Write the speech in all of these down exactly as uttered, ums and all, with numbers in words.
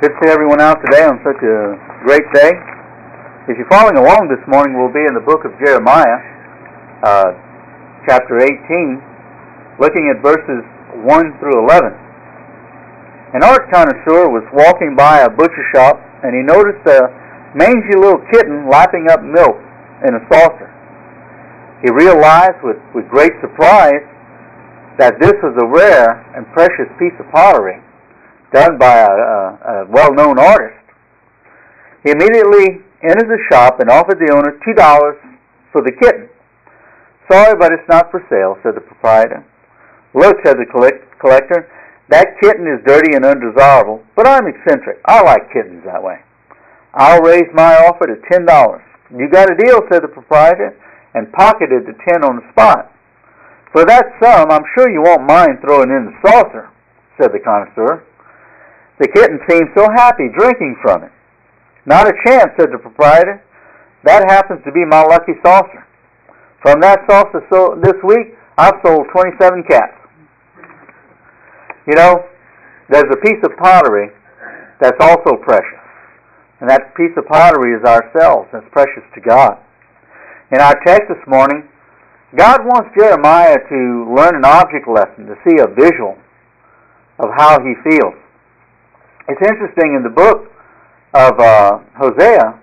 Good to see everyone out today on such a great day. If you're following along this morning, we'll be in the book of Jeremiah, uh, chapter eighteen, looking at verses one through eleven. An art connoisseur was walking by a butcher shop, and he noticed a mangy little kitten lapping up milk in a saucer. He realized with, with great surprise that this was a rare and precious piece of pottery done by a, a, a well-known artist. He immediately entered the shop and offered the owner two dollars for the kitten. "Sorry, but it's not for sale," said the proprietor. "Look," said the collect, collector, "that kitten is dirty and undesirable, but I'm eccentric. I like kittens that way. I'll raise my offer to ten dollars. "You got a deal," said the proprietor, and pocketed the ten on the spot. "For that sum, I'm sure you won't mind throwing in the saucer," said the connoisseur. The kitten seemed so happy drinking from it. "Not a chance," said the proprietor. "That happens to be my lucky saucer. From that saucer so this week, I've sold twenty-seven cats." You know, there's a piece of pottery that's also precious. And that piece of pottery is ourselves. That's precious to God. In our text this morning, God wants Jeremiah to learn an object lesson, to see a visual of how he feels. It's interesting in the book of uh, Hosea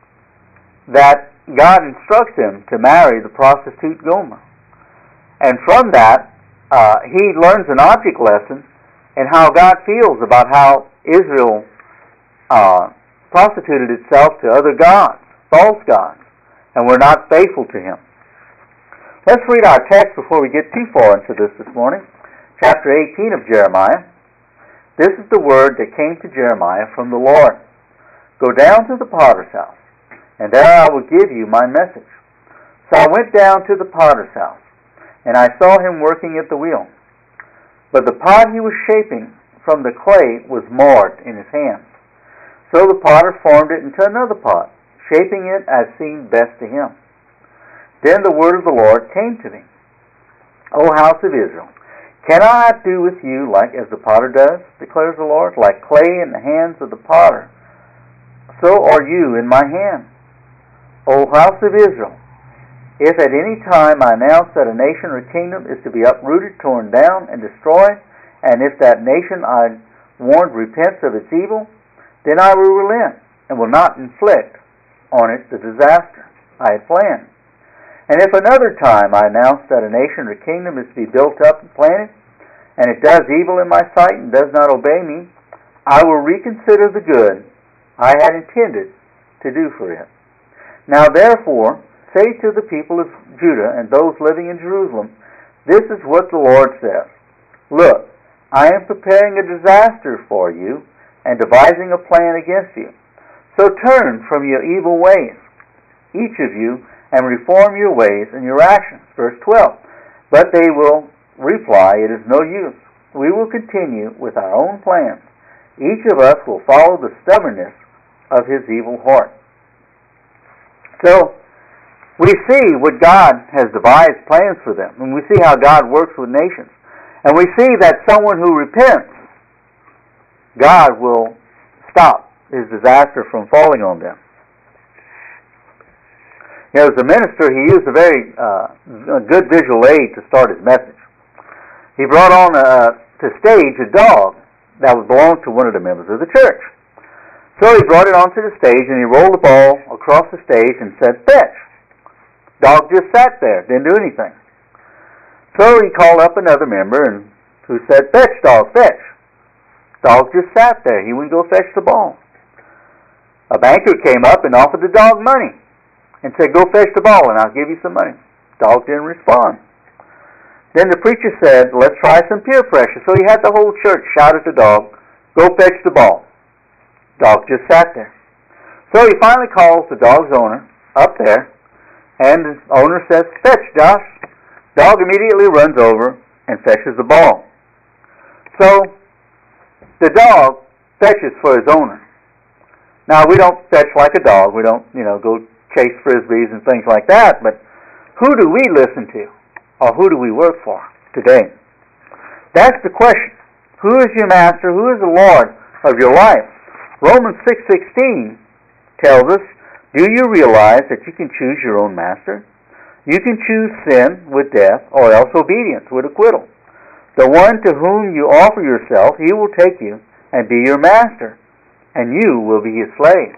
that God instructs him to marry the prostitute Gomer. And from that, uh, he learns an object lesson in how God feels about how Israel uh, prostituted itself to other gods, false gods, and were not faithful to him. Let's read our text before we get too far into this this morning. Chapter eighteen of Jeremiah. "This is the word that came to Jeremiah from the Lord. Go down to the potter's house, and there I will give you my message. So I went down to the potter's house, and I saw him working at the wheel. But the pot he was shaping from the clay was marred in his hands. So the potter formed it into another pot, shaping it as seemed best to him. Then the word of the Lord came to me. O house of Israel, can I not do with you like as the potter does, declares the Lord? Like clay in the hands of the potter, so are you in my hand. O house of Israel, if at any time I announce that a nation or kingdom is to be uprooted, torn down, and destroyed, and if that nation I warned repents of its evil, then I will relent and will not inflict on it the disaster I had planned. And if another time I announce that a nation or kingdom is to be built up and planted, and it does evil in my sight and does not obey me, I will reconsider the good I had intended to do for it. Now therefore, say to the people of Judah and those living in Jerusalem, this is what the Lord says. Look, I am preparing a disaster for you and devising a plan against you. So turn from your evil ways, each of you, and reform your ways and your actions." Verse twelve. "But they will reply, it is no use. We will continue with our own plans. Each of us will follow the stubbornness of his evil heart." So, we see what God has devised plans for them. And we see how God works with nations. And we see that someone who repents, God will stop his disaster from falling on them. You know, as a minister, he used a very uh, a good visual aid to start his message. He brought on a, to stage a dog that belonged to one of the members of the church. So he brought it onto the stage, and he rolled the ball across the stage and said, "Fetch." Dog just sat there, didn't do anything. So he called up another member and who said, "Fetch, dog, fetch." Dog just sat there. He wouldn't go fetch the ball. A banker came up and offered the dog money and said, "Go fetch the ball and I'll give you some money." Dog didn't respond. Then the preacher said, "Let's try some peer pressure." So he had the whole church shout at the dog, "Go fetch the ball." Dog just sat there. So he finally calls the dog's owner up there, and the owner says, "Fetch, Josh." Dog immediately runs over and fetches the ball. So the dog fetches for his owner. Now, we don't fetch like a dog. We don't, you know, go chase frisbees and things like that. But who do we listen to? Or who do we work for today? That's the question. Who is your master? Who is the Lord of your life? Romans six sixteen tells us, do you realize that you can choose your own master? You can choose sin with death, or else obedience with acquittal. The one to whom you offer yourself, he will take you and be your master, and you will be his slave.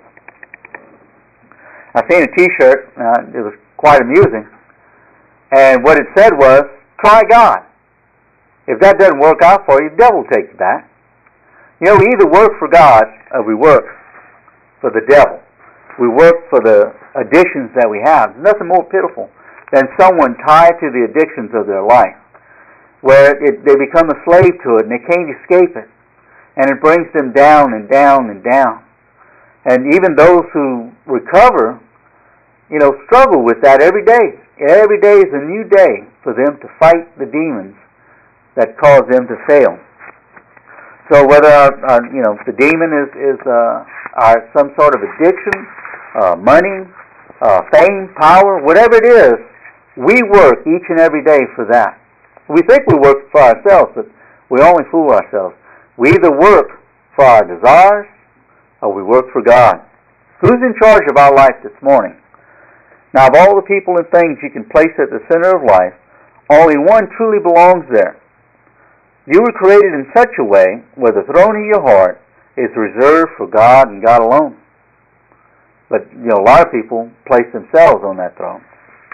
I seen a T-shirt, uh, it was quite amusing, and what it said was, try God. If that doesn't work out for you, the devil will take you back. You know, we either work for God or we work for the devil. We work for the addictions that we have. There's nothing more pitiful than someone tied to the addictions of their life, where it, they become a slave to it and they can't escape it. And it brings them down and down and down. And even those who recover, you know, struggle with that every day. Every day is a new day for them to fight the demons that cause them to fail. So whether, uh, you know, the demon is, is uh, uh, some sort of addiction, uh, money, uh, fame, power, whatever it is, we work each and every day for that. We think we work for ourselves, but we only fool ourselves. We either work for our desires or we work for God. Who's in charge of our life this morning? Now, of all the people and things you can place at the center of life, only one truly belongs there. You were created in such a way where the throne of your heart is reserved for God and God alone. But, you know, a lot of people place themselves on that throne.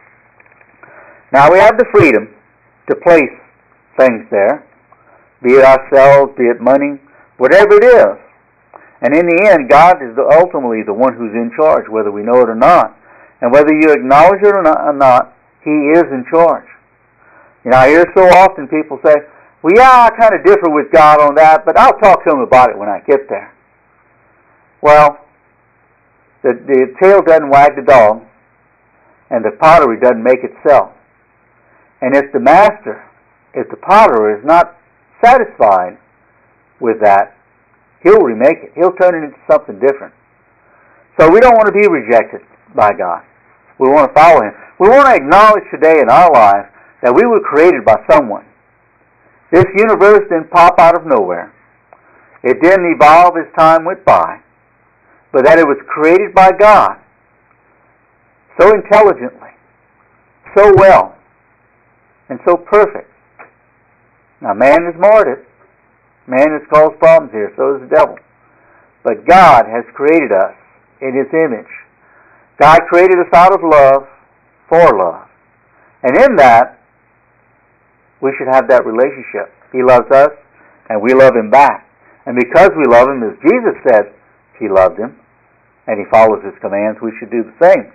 Now, we have the freedom to place things there, be it ourselves, be it money, whatever it is. And in the end, God is the, ultimately the one who's in charge, whether we know it or not. And whether you acknowledge it or not, or not He is in charge. You know, I hear so often people say, well, yeah, I kind of differ with God on that, but I'll talk to Him about it when I get there. Well, the, the tail doesn't wag the dog, and the pottery doesn't make itself. And if the master, if the potter is not satisfied with that, he'll remake it. He'll turn it into something different. So we don't want to be rejected by God. We want to follow Him. We want to acknowledge today in our life that we were created by someone. This universe didn't pop out of nowhere. It didn't evolve as time went by, but that it was created by God so intelligently, so well, and so perfect. Now, man has marred it. Man has caused problems here, so does the devil. But God has created us in His image. God created us out of love for love. And in that, we should have that relationship. He loves us, and we love Him back. And because we love Him, as Jesus said He loved Him, and He follows His commands, we should do the same.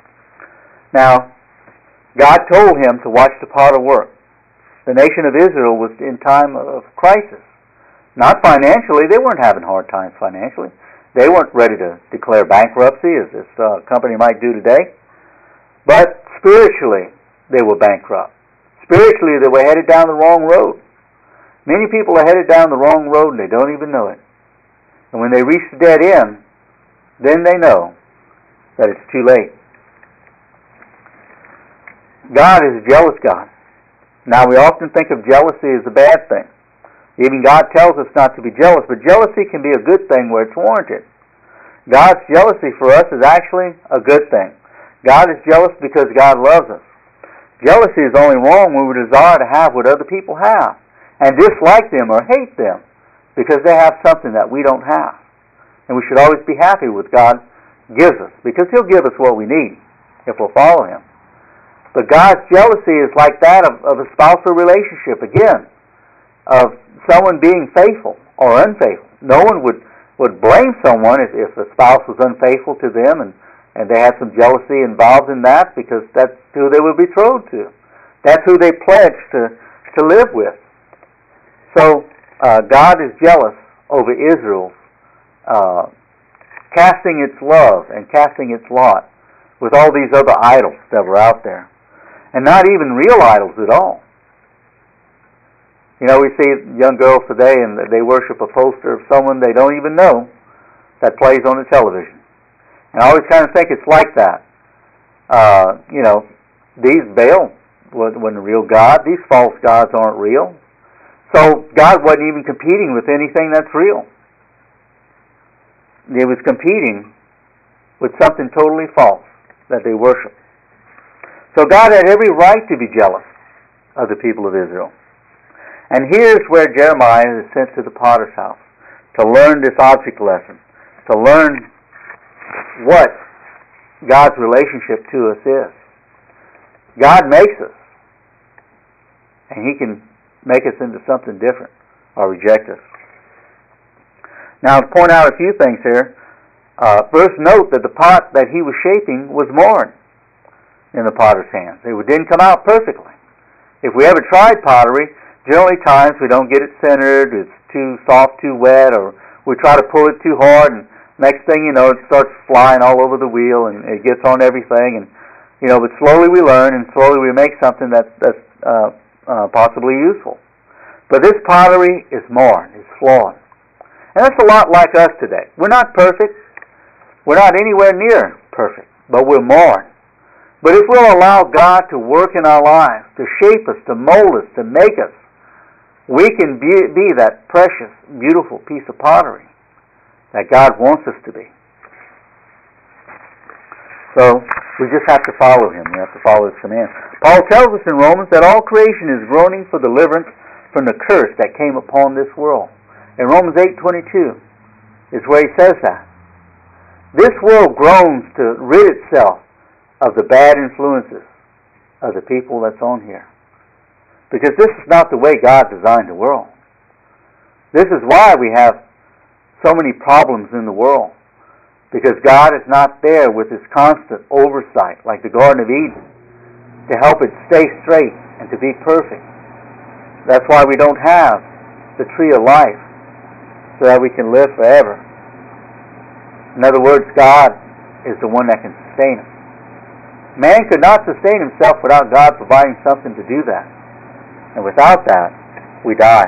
Now, God told Him to watch the potter work. The nation of Israel was in time of crisis. Not financially. They weren't having hard times financially. They weren't ready to declare bankruptcy, as this uh, company might do today. But spiritually, they were bankrupt. Spiritually, they were headed down the wrong road. Many people are headed down the wrong road and they don't even know it. And when they reach the dead end, then they know that it's too late. God is a jealous God. Now, we often think of jealousy as a bad thing. Even God tells us not to be jealous, but jealousy can be a good thing where it's warranted. God's jealousy for us is actually a good thing. God is jealous because God loves us. Jealousy is only wrong when we desire to have what other people have and dislike them or hate them because they have something that we don't have. And we should always be happy with what God gives us because He'll give us what we need if we'll follow Him. But God's jealousy is like that of, of a spousal relationship, again, of someone being faithful or unfaithful. No one would, would blame someone if, if a spouse was unfaithful to them and, and they had some jealousy involved in that because that's who they were betrothed to. That's who they pledged to, to live with. So uh, God is jealous over Israel, uh, casting its love and casting its lot with all these other idols that were out there. And not even real idols at all. You know, we see young girls today and they worship a poster of someone they don't even know that plays on the television. And I always kind of think it's like that. Uh, you know, these Baal wasn't a real God. These false gods aren't real. So God wasn't even competing with anything that's real. it was competing with something totally false that they worshiped. So God had every right to be jealous of the people of Israel. And here's where Jeremiah is sent to the potter's house to learn this object lesson, to learn what God's relationship to us is. God makes us, and He can make us into something different or reject us. Now, to point out a few things here, uh, first note that the pot that he was shaping was marred in the potter's hands. It didn't come out perfectly. If we ever tried pottery, generally times we don't get it centered, it's too soft, too wet, or we try to pull it too hard, and next thing you know, it starts flying all over the wheel, and it gets on everything, and you know, but slowly we learn, and slowly we make something that's, that's uh, uh, possibly useful. But this pottery is marred, it's flawed. And that's a lot like us today. We're not perfect. We're not anywhere near perfect, but we're marred. But if we'll allow God to work in our lives, to shape us, to mold us, to make us, we can be, be that precious, beautiful piece of pottery that God wants us to be. So we just have to follow Him. We have to follow His command. Paul tells us in Romans that all creation is groaning for deliverance from the curse that came upon this world. In Romans eight twenty-two is where he says that. This world groans to rid itself of the bad influences of the people that's on here. Because this is not the way God designed the world. This is why we have so many problems in the world. Because God is not there with His constant oversight, like the Garden of Eden, to help it stay straight and to be perfect. That's why we don't have the tree of life, so that we can live forever. In other words, God is the one that can sustain us. Man could not sustain himself without God providing something to do that. And without that, we die.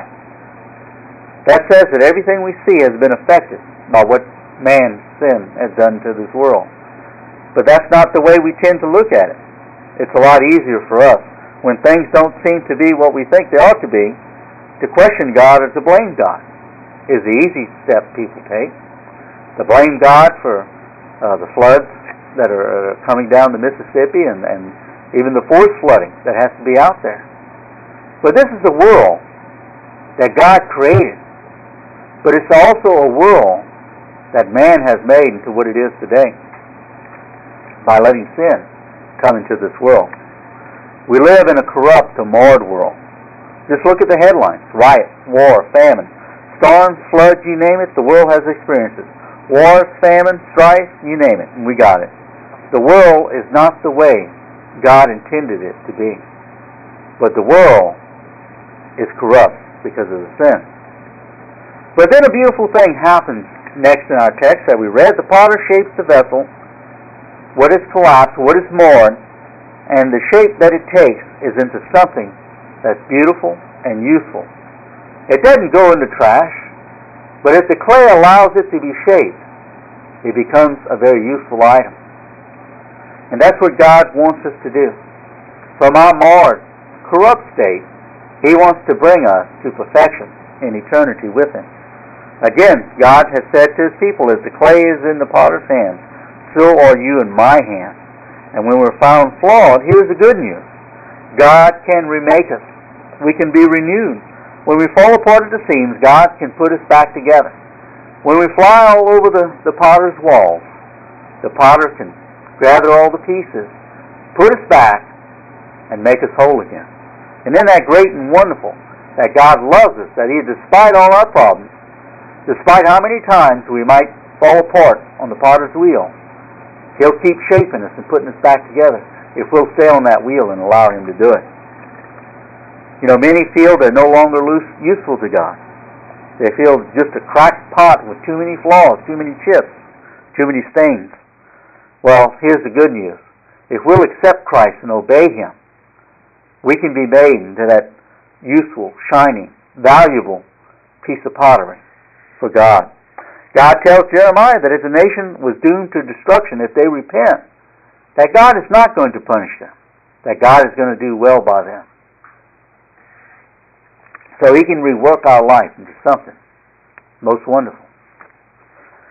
That says that everything we see has been affected by what man's sin has done to this world. But that's not the way we tend to look at it. It's a lot easier for us, when things don't seem to be what we think they ought to be, to question God or to blame God. Is the easy step people take. To blame God for uh, the floods that are uh, coming down the Mississippi and, and even the forest flooding that has to be out there. But this is a world that God created. But it's also a world that man has made into what it is today by letting sin come into this world. We live in a corrupt, a marred world. Just look at the headlines. Riot, war, famine. Storms, floods, you name it, the world has experienced it. Wars, famine, strife, you name it, and we got it. The world is not the way God intended it to be. But the world is corrupt because of the sin. But then a beautiful thing happens next in our text that we read. The potter shapes the vessel, what is collapsed, what is marred, and the shape that it takes is into something that's beautiful and useful. It doesn't go in the trash, but if the clay allows it to be shaped, it becomes a very useful item. And that's what God wants us to do. From our marred, corrupt state, He wants to bring us to perfection in eternity with Him. Again, God has said to His people, as the clay is in the potter's hands, so are you in my hands. And when we're found flawed, here's the good news. God can remake us. We can be renewed. When we fall apart at the seams, God can put us back together. When we fly all over the, the potter's walls, the potter can gather all the pieces, put us back, and make us whole again. And isn't that great and wonderful that God loves us, that He, despite all our problems, despite how many times we might fall apart on the potter's wheel, He'll keep shaping us and putting us back together if we'll stay on that wheel and allow Him to do it. You know, many feel they're no longer loose, useful to God. They feel just a cracked pot with too many flaws, too many chips, too many stains. Well, here's the good news. If we'll accept Christ and obey Him, we can be made into that useful, shining, valuable piece of pottery for God. God tells Jeremiah that if the nation was doomed to destruction if they repent, that God is not going to punish them, that God is going to do well by them. So He can rework our life into something most wonderful.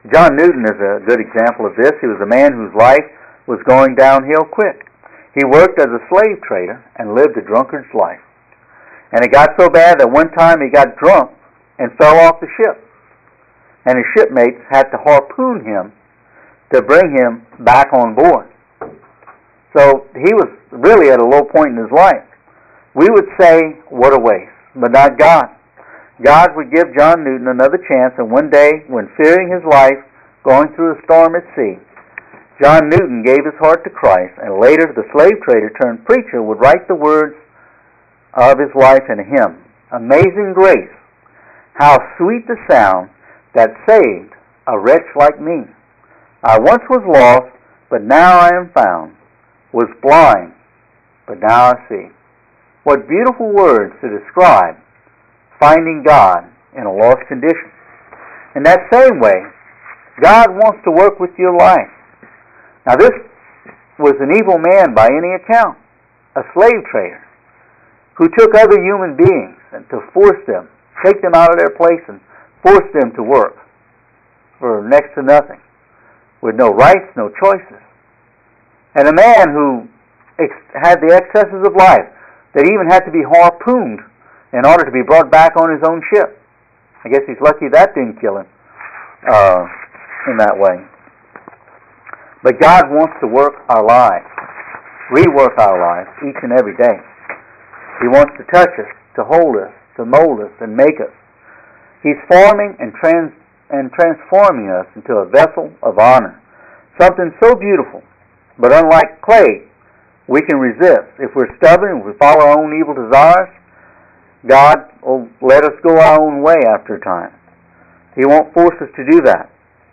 John Newton is a good example of this. He was a man whose life was going downhill quick. He worked as a slave trader and lived a drunkard's life. And it got so bad that one time he got drunk and fell off the ship. And his shipmates had to harpoon him to bring him back on board. So he was really at a low point in his life. We would say, what a waste, but not God. God would give John Newton another chance, and one day, when fearing his life, going through a storm at sea, John Newton gave his heart to Christ, and later the slave trader turned preacher would write the words of his life in a hymn. Amazing grace, how sweet the sound that saved a wretch like me. I once was lost, but now I am found, was blind, but now I see. What beautiful words to describe finding God in a lost condition. In that same way, God wants to work with your life. Now this was an evil man by any account, a slave trader, who took other human beings and to force them, take them out of their place and force them to work for next to nothing, with no rights, no choices. And a man who ex- had the excesses of life, that even had to be harpooned in order to be brought back on his own ship. I guess he's lucky that didn't kill him uh, in that way. But God wants to work our lives, rework our lives each and every day. He wants to touch us, to hold us, to mold us, and make us. He's forming and, trans- and transforming us into a vessel of honor, something so beautiful, but unlike clay, we can resist. If we're stubborn, if we follow our own evil desires, God will let us go our own way after a time. He won't force us to do that.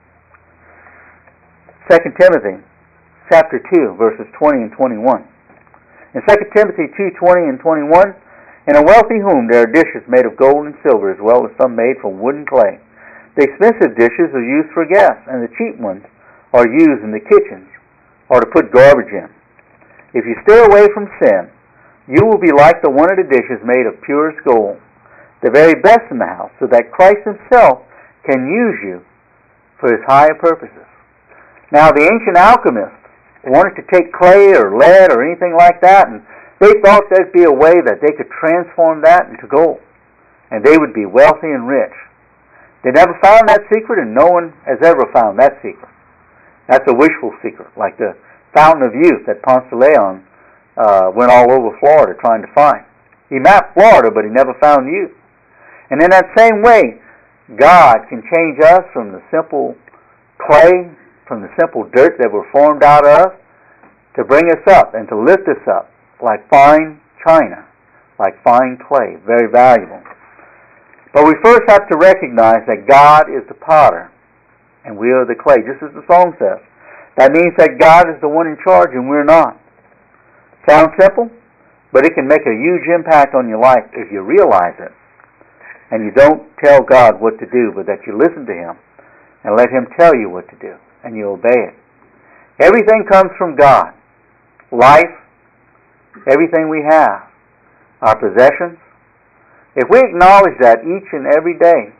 Second Timothy chapter two, verses twenty and twenty-one. In Second Timothy two, twenty and twenty-one, in a wealthy home there are dishes made of gold and silver, as well as some made from wood and clay. The expensive dishes are used for guests, and the cheap ones are used in the kitchens or to put garbage in. If you stay away from sin, you will be like the one of the dishes made of purest gold, the very best in the house, so that Christ himself can use you for his higher purposes. Now, the ancient alchemists wanted to take clay or lead or anything like that, and they thought there'd be a way that they could transform that into gold, and they would be wealthy and rich. They never found that secret, and no one has ever found that secret. That's a wishful secret, like the Fountain of Youth that Ponce de Leon uh, went all over Florida trying to find. He mapped Florida, but he never found youth. And in that same way, God can change us from the simple clay, from the simple dirt that we're formed out of, to bring us up and to lift us up like fine china, like fine clay, very valuable. But we first have to recognize that God is the potter and we are the clay, just as the song says. That means that God is the one in charge and we're not. Sounds simple, but it can make a huge impact on your life if you realize it. And you don't tell God what to do, but that you listen to him and let him tell you what to do, and you obey it. Everything comes from God. Life, everything we have, our possessions. If we acknowledge that each and every day,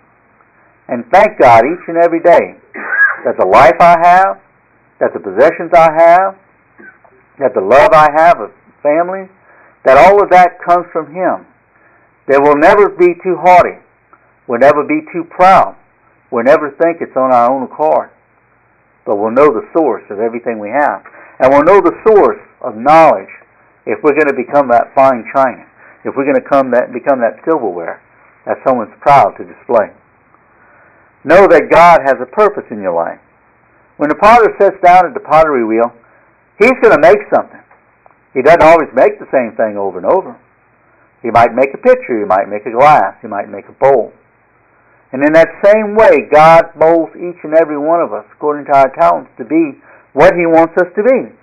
and thank God each and every day that the life I have, that the possessions I have, that the love I have of family, that all of that comes from him. There will never be too haughty. We'll never be too proud. We'll never think it's on our own accord. But we'll know the source of everything we have. And we'll know the source of knowledge if we're going to become that fine china, if we're going to come that, become that silverware that someone's proud to display. Know that God has a purpose in your life. When the potter sits down at the pottery wheel, he's going to make something. He doesn't always make the same thing over and over. He might make a pitcher, he might make a glass, he might make a bowl. And in that same way, God molds each and every one of us according to our talents to be what he wants us to be.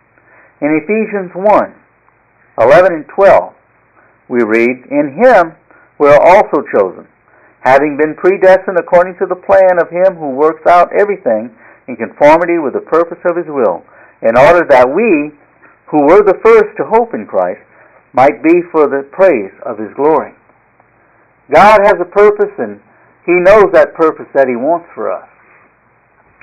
In Ephesians one, eleven and twelve, we read, "In him we are also chosen, having been predestined according to the plan of him who works out everything in conformity with the purpose of his will, in order that we, who were the first to hope in Christ, might be for the praise of his glory." God has a purpose, and he knows that purpose that he wants for us.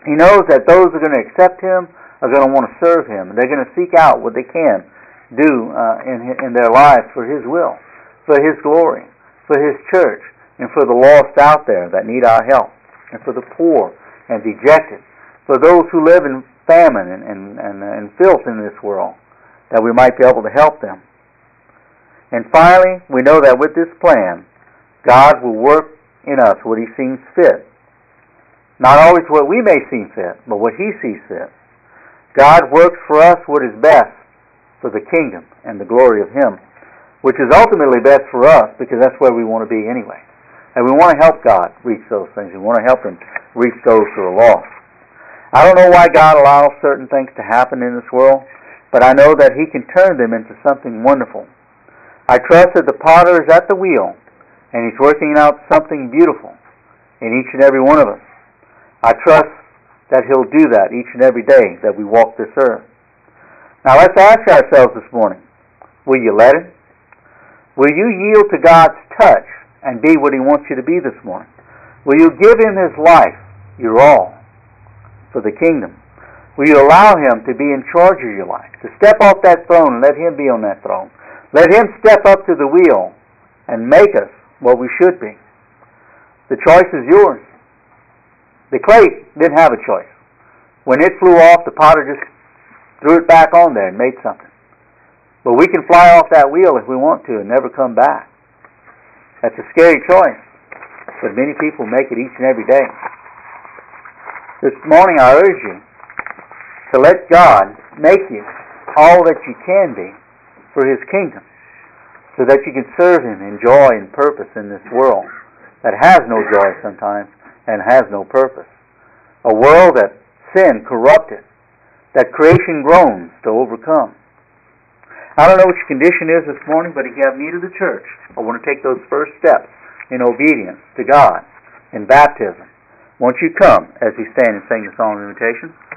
He knows that those who are going to accept Him are going to want to serve Him. They're going to seek out what they can do uh, in, in their lives for His will, for His glory, for His church, and for the lost out there that need our help, and for the poor and dejected, for those who live in famine and, and, and, and filth in this world, that we might be able to help them. And finally, we know that with this plan, God will work in us what He seems fit. Not always what we may seem fit, but what He sees fit. God works for us what is best for the kingdom and the glory of Him, which is ultimately best for us because that's where we want to be anyway. And we want to help God reach those things. We want to help Him reach those who are lost. I don't know why God allows certain things to happen in this world, but I know that He can turn them into something wonderful. I trust that the potter is at the wheel, and He's working out something beautiful in each and every one of us. I trust that He'll do that each and every day that we walk this earth. Now let's ask ourselves this morning, will you let Him? Will you yield to God's touch and be what He wants you to be this morning? Will you give Him His life, your all, for the kingdom? Will you allow Him to be in charge of your life, to step off that throne and let Him be on that throne? Let Him step up to the wheel and make us what we should be. The choice is yours. The clay didn't have a choice. When it flew off, the potter just threw it back on there and made something. But we can fly off that wheel if we want to and never come back. That's a scary choice, but many people make it each and every day. This morning I urge you to let God make you all that you can be for His kingdom, so that you can serve Him in joy and purpose in this world that has no joy sometimes and has no purpose. A world that sin corrupted, that creation groans to overcome. I don't know what your condition is this morning, but if you have need of the church, I want to take those first steps in obedience to God in baptism. Won't you come as we stand and sing the song of invitation?